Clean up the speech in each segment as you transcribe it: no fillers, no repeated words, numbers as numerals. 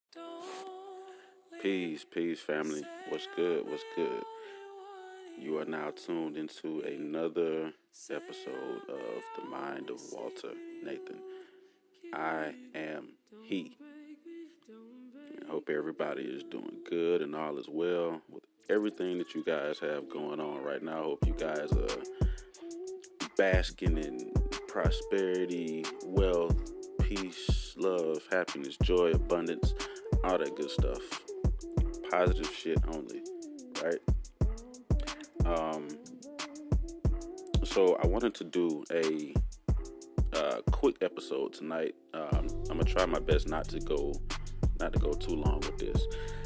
Peace, peace, family. What's good? What's good? You are now tuned into another episode of The Mind of Walter Nathan. I am he. I hope everybody is doing good and all is well with everything that you guys have going on right now. I hope you guys are basking in prosperity, wealth, peace, love, happiness, joy, abundance, all that good stuff. Positive shit only, right? Um, so I wanted to do a quick episode tonight. I'm gonna try my best not to go too long with this.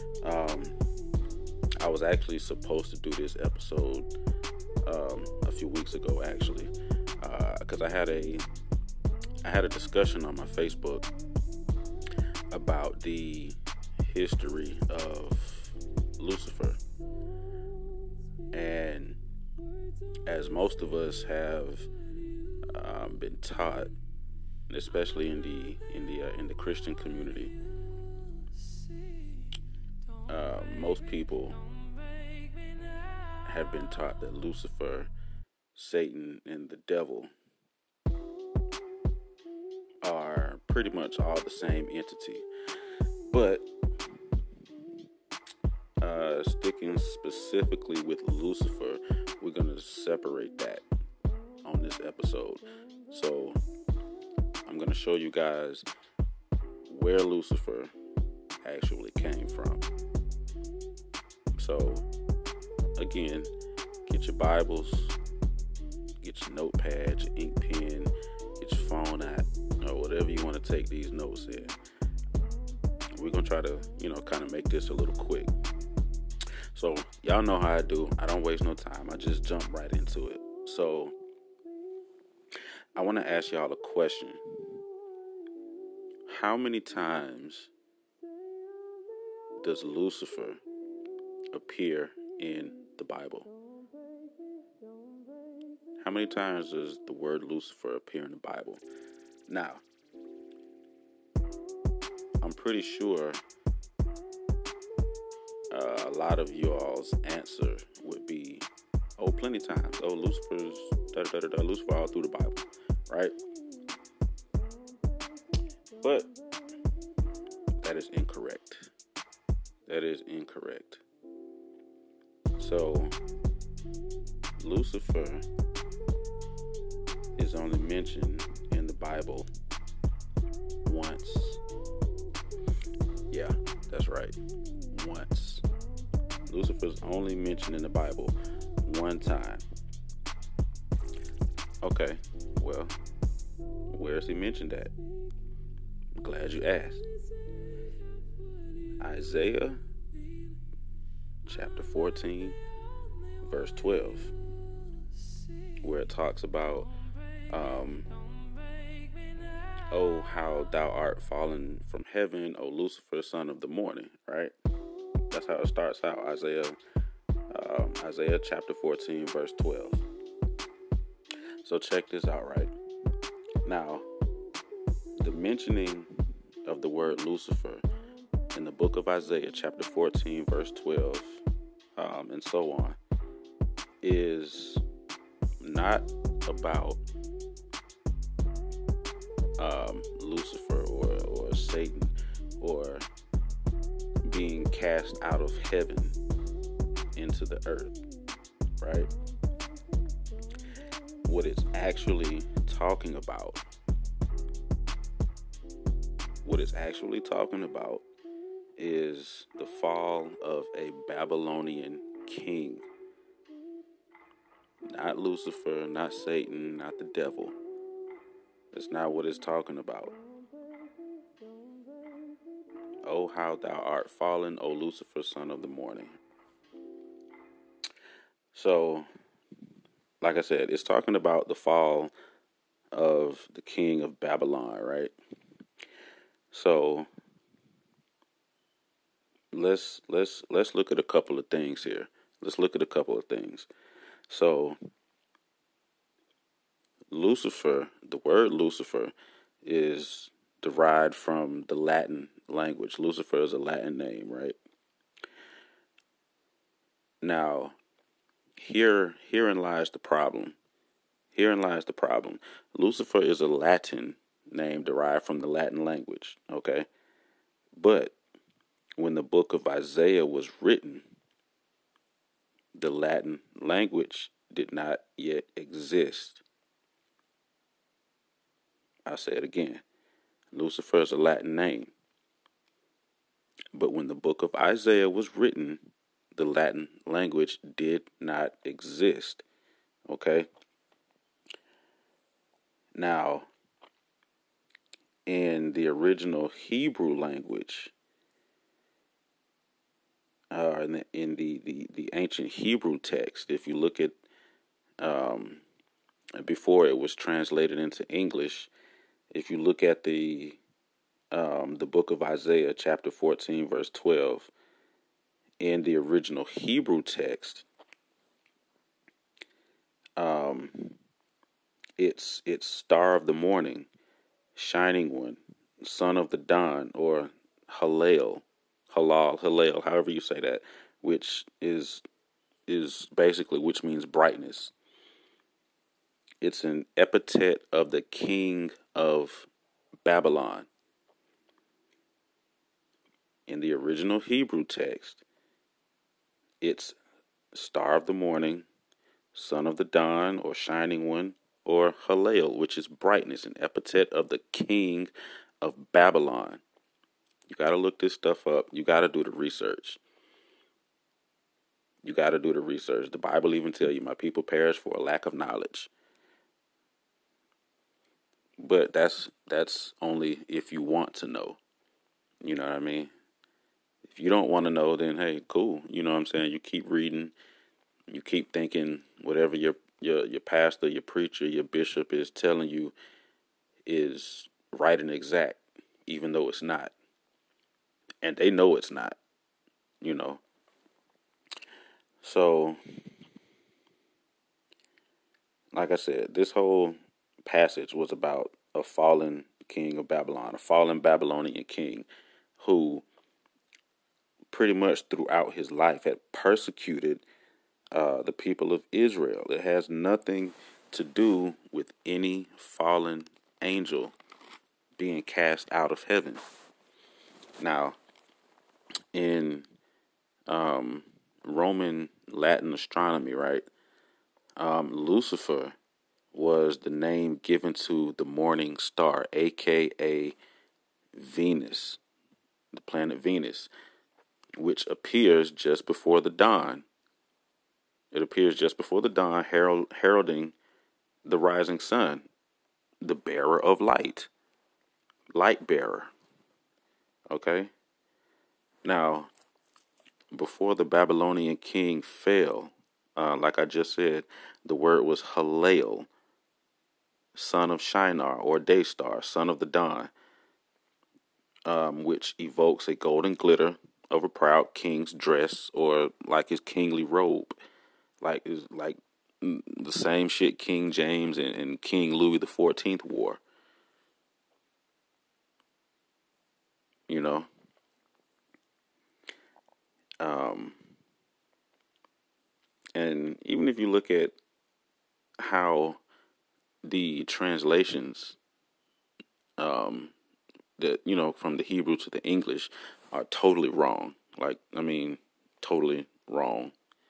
I was actually supposed to do this episode a few weeks ago, actually, because I had a discussion on my Facebook about the history of Lucifer, and as most of us have been taught, especially in the Christian community, most people have been taught that Lucifer, Satan, and the devil are pretty much all the same entity. But sticking specifically with Lucifer, we're going to separate that on this episode. So I'm going to show you guys where Lucifer actually came from. So again, get your Bibles, get your notepad, your ink pen, get your phone out, or whatever you want to take these notes in. We're going to try to, kind of make this a little quick. So y'all know how I do. I don't waste no time. I just jump right into it. So I want to ask y'all a question. How many times does Lucifer appear in the Bible? How many times does the word Lucifer appear in the Bible? Now, I'm pretty sure a lot of you all's answer would be, oh, plenty times. Oh, Lucifer's Lucifer all through the Bible, right? But that is incorrect. That is incorrect. So Lucifer is only mentioned in the Bible once. Yeah, that's right. Once. Lucifer's only mentioned in the Bible one time. Okay, well, where is he mentioned at? I'm glad you asked. Isaiah chapter 14, verse 12, where it talks about, oh, how thou art fallen from heaven, O Lucifer, son of the morning, right? That's how it starts out, Isaiah chapter 14, verse 12. So check this out, right? Now, the mentioning of the word Lucifer in the book of Isaiah chapter 14, verse 12, and so on, is not about Lucifer or Satan or being cast out of heaven into the earth, right? What it's actually talking about, is the fall of a Babylonian king. Not Lucifer, not Satan, not the devil. That's not what it's talking about. Oh, how thou art fallen, O Lucifer, son of the morning. So, like I said, it's talking about the fall of the king of Babylon, right? So let's look at a couple of things here. So Lucifer, the word Lucifer, is derived from the Latin language. Lucifer is a Latin name, right? Now, herein lies the problem. Herein lies the problem. Lucifer is a Latin name derived from the Latin language, okay? But when the book of Isaiah was written, the Latin language did not yet exist. I'll say it again. Lucifer is a Latin name. But when the book of Isaiah was written, the Latin language did not exist. Okay? Now, in the original Hebrew language, in the ancient Hebrew text, if you look at before it was translated into English, if you look at the book of Isaiah, chapter 14, verse 12, in the original Hebrew text, it's Star of the Morning, Shining One, Son of the Dawn, or Hallel, however you say that, which is basically, which means brightness. It's an epithet of the king of Babylon. In the original Hebrew text, it's Star of the Morning, Son of the Dawn, or Shining One, or Hallel, which is brightness, an epithet of the king of Babylon. You got to look this stuff up. You got to do the research. You got to do the research. The Bible even tell you, my people perish for a lack of knowledge. But that's only if you want to know. You know what I mean? If you don't want to know, then hey, cool. You know what I'm saying? You keep reading. You keep thinking whatever your pastor, your preacher, your bishop is telling you is right and exact, even though it's not. And they know it's not, you know. So, like I said, this whole passage was about a fallen king of Babylon, a fallen Babylonian king who pretty much throughout his life had persecuted the people of Israel. It has nothing to do with any fallen angel being cast out of heaven. Now, in Roman Latin astronomy, right, Lucifer was the name given to the morning star, aka Venus, the planet Venus, which appears just before the dawn. It appears just before the dawn, heralding the rising sun, the bearer of light, light bearer. Okay? Now, before the Babylonian king fell, like I just said, the word was Hallel, son of Shinar, or day star, son of the dawn, which evokes a golden glitter of a proud king's dress, or like his kingly robe, like the same shit King James and King Louis XIV wore. You know, and even if you look at how the translations, that from the Hebrew to the English, are totally wrong. Like, I mean, totally wrong,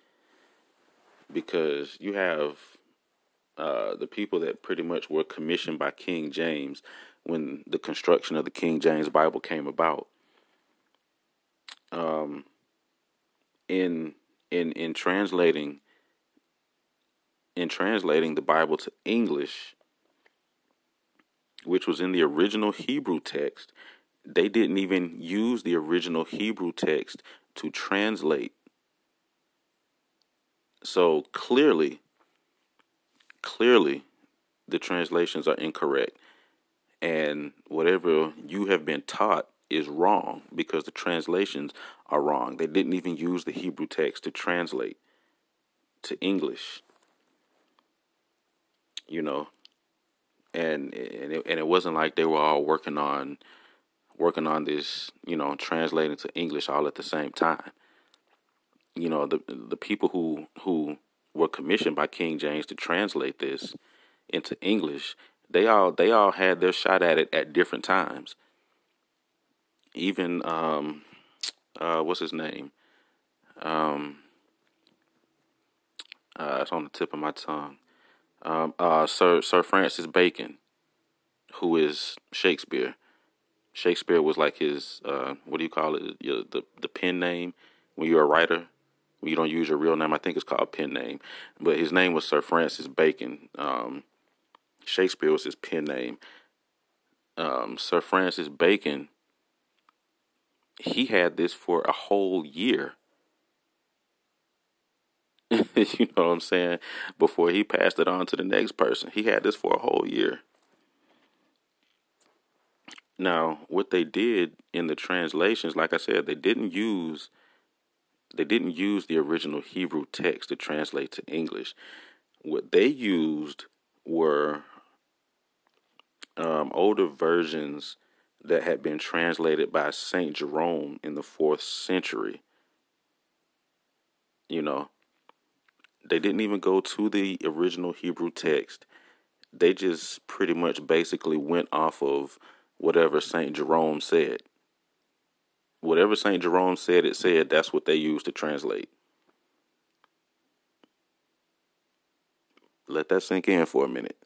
because you have the people that pretty much were commissioned by King James when the construction of the King James Bible came about. In translating the Bible to English, which was in the original Hebrew text, they didn't even use the original Hebrew text to translate. So clearly, the translations are incorrect. And whatever you have been taught is wrong, because the translations are wrong. They didn't even use the Hebrew text to translate to English. You know, and it wasn't like they were all working on this, translating to English all at the same time. The people who were commissioned by King James to translate this into English, they all had their shot at it at different times. Even what's his name? Um, it's on the tip of my tongue. Sir Francis Bacon, who is Shakespeare. Shakespeare was like his what do you call it? The pen name when you're a writer. When you don't use your real name, I think it's called pen name. But his name was Sir Francis Bacon. Shakespeare was his pen name. Sir Francis Bacon, he had this for a whole year. You know what I'm saying? Before he passed it on to the next person, he had this for a whole year. Now, what they did in the translations, like I said, they didn't use the original Hebrew text to translate to English. What they used were older versions that had been translated by Saint Jerome in the 4th century. You know, they didn't even go to the original Hebrew text. They just pretty much basically went off of whatever Saint Jerome said. Whatever Saint Jerome said, it said that's what they used to translate. Let that sink in for a minute.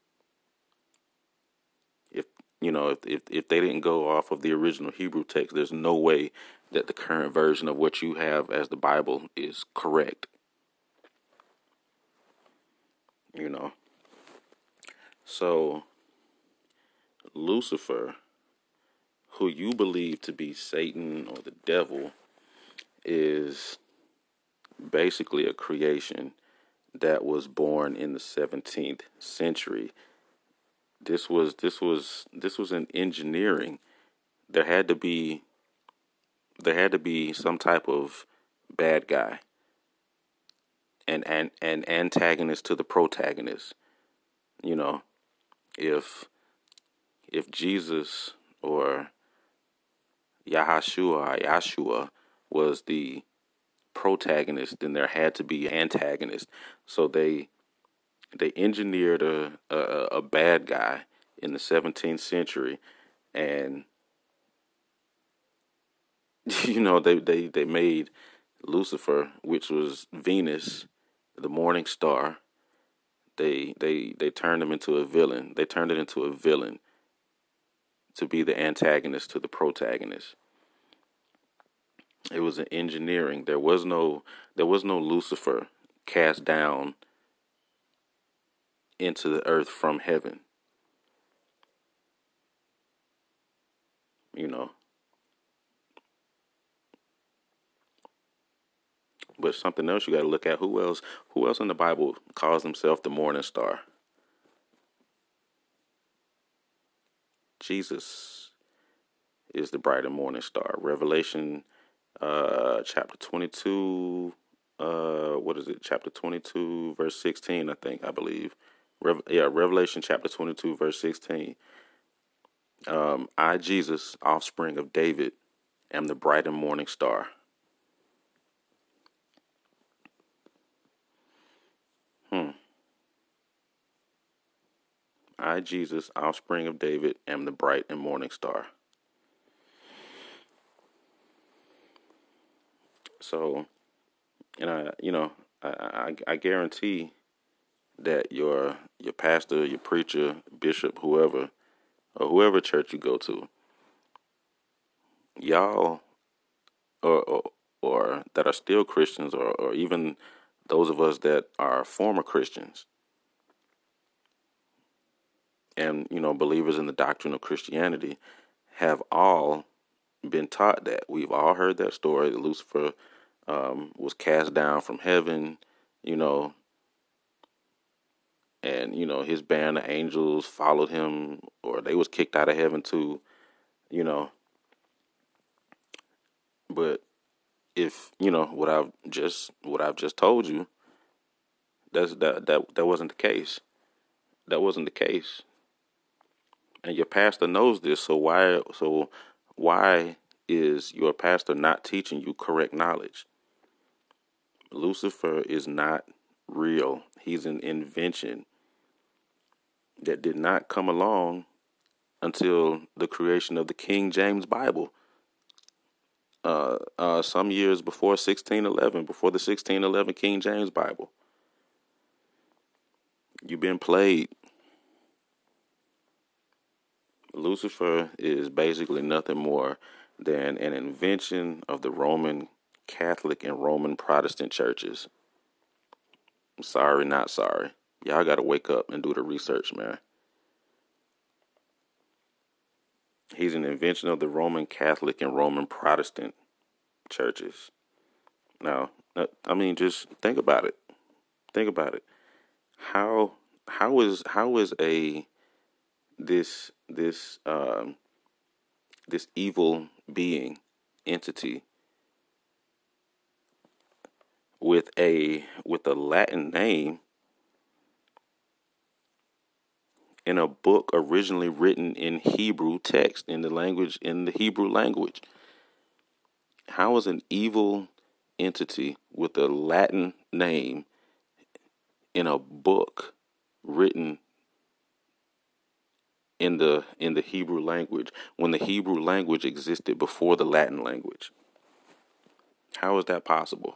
If if they didn't go off of the original Hebrew text, there's no way that the current version of what you have as the Bible is correct. You know. So Lucifer, who you believe to be Satan or the devil, is basically a creation that was born in the 17th century. This was an engineering. There had to be some type of bad guy, and an antagonist to the protagonist. You know, if Jesus or Yahshua was the protagonist, then there had to be an antagonist. So they engineered a bad guy in the 17th century, and they made Lucifer, which was Venus, the morning star. They turned him into a villain. They turned it into a villain to be the antagonist to the protagonist. It was an engineering. There was no Lucifer cast down into the earth from heaven. You know, but something else you got to look at. Who else in the Bible calls himself the morning star? Jesus is the bright and morning star. Revelation chapter 22, what is it? Chapter 22, verse 16, I believe. Revelation chapter 22, verse 16. I, Jesus, offspring of David, am the bright and morning star. Hmm. I, Jesus, offspring of David, am the bright and morning star. So, and I guarantee that your pastor, your preacher, bishop, whoever church you go to, y'all, or or that are still Christians, or even those of us that are former Christians and believers in the doctrine of Christianity, have all been taught that. We've all heard that story that Lucifer was cast down from heaven, you know, and his band of angels followed him, or they was kicked out of heaven too, you know. But if what I've just told you, that wasn't the case. That wasn't the case. And your pastor knows this. So why is your pastor not teaching you correct knowledge? Lucifer is not real. He's an invention that did not come along until the creation of the King James Bible. Some years before 1611, before the 1611 King James Bible. You've been played. Lucifer is basically nothing more than an invention of the Roman Catholic and Roman Protestant churches. I'm sorry, not sorry. Y'all got to wake up and do the research, man. He's an invention of the Roman Catholic and Roman Protestant churches. Now, I mean, just think about it. Think about it. How is a this evil being entity with a Latin name in a book originally written in Hebrew text, in the Hebrew language? How is an evil entity with a Latin name in a book written in the Hebrew language when the Hebrew language existed before the Latin language? How is that possible?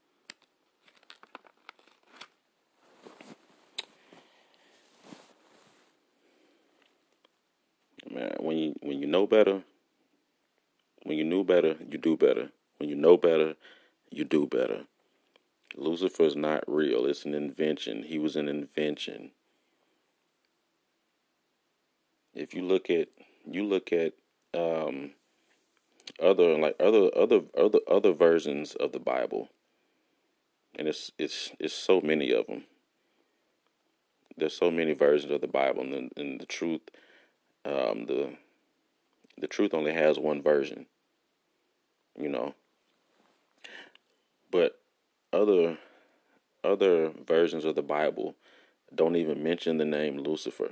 Man, when you know better, when you knew better, you do better. When you know better, you do better. Lucifer is not real. It's an invention. He was an invention. If you look at other versions of the Bible, and it's so many of them. There's so many versions of the Bible, and the truth, the truth only has one version, you know. But other versions of the Bible don't even mention the name Lucifer.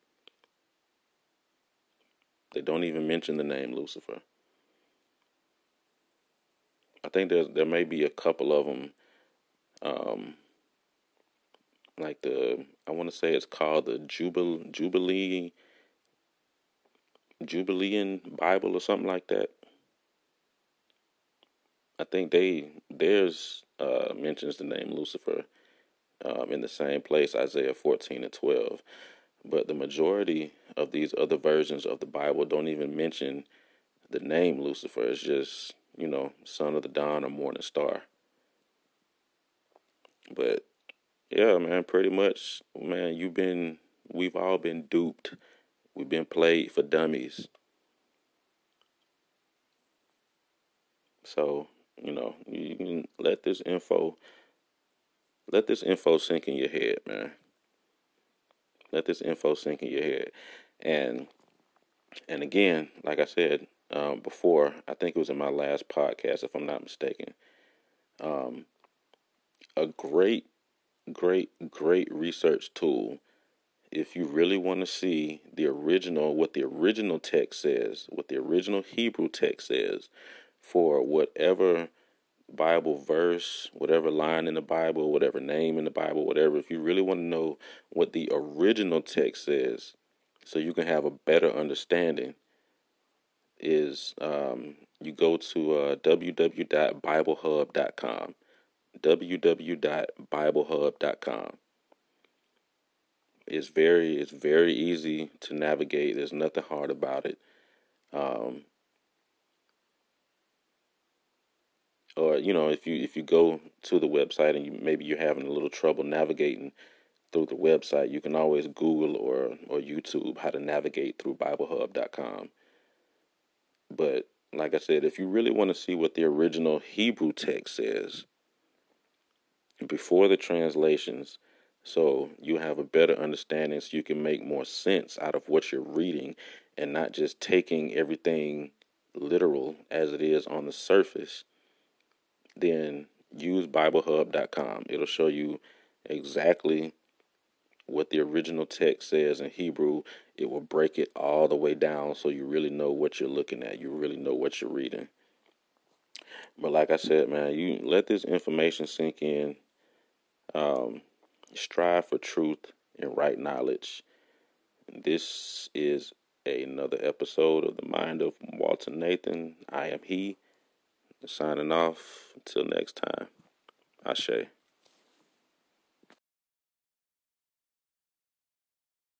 They don't even mention the name Lucifer. I think there may be a couple of them, like I want to say it's called the Jubilean Bible or something like that. I think theirs mentions the name Lucifer in the same place, Isaiah 14:12. But the majority of these other versions of the Bible don't even mention the name Lucifer. It's just, son of the dawn or morning star. But yeah, man, pretty much, man, we've all been duped. We've been played for dummies. So, you can let this info sink in your head, man. Let this info sink in your head. And again, like I said before, I think it was in my last podcast, if I'm not mistaken, a great, great, great research tool. If you really want to see what the original text says, what the original Hebrew text says, for whatever Bible verse, whatever line in the Bible, whatever name in the Bible, whatever, if you really want to know what the original text says, so you can have a better understanding, is you go to www.biblehub.com. www.biblehub.com. It's very easy to navigate. There's nothing hard about it. Or if you go to the website and maybe you're having a little trouble navigating through the website, you can always Google or YouTube how to navigate through BibleHub.com. But like I said, if you really want to see what the original Hebrew text says before the translations, so you have a better understanding, so you can make more sense out of what you're reading and not just taking everything literal as it is on the surface, then use BibleHub.com. It'll show you exactly what the original text says in Hebrew, it will break it all the way down so you really know what you're looking at. You really know what you're reading. But like I said, man, you let this information sink in. Strive for truth and right knowledge. This is another episode of The Mind of Walter Nathan. I am he. Signing off. Until next time. Ashe.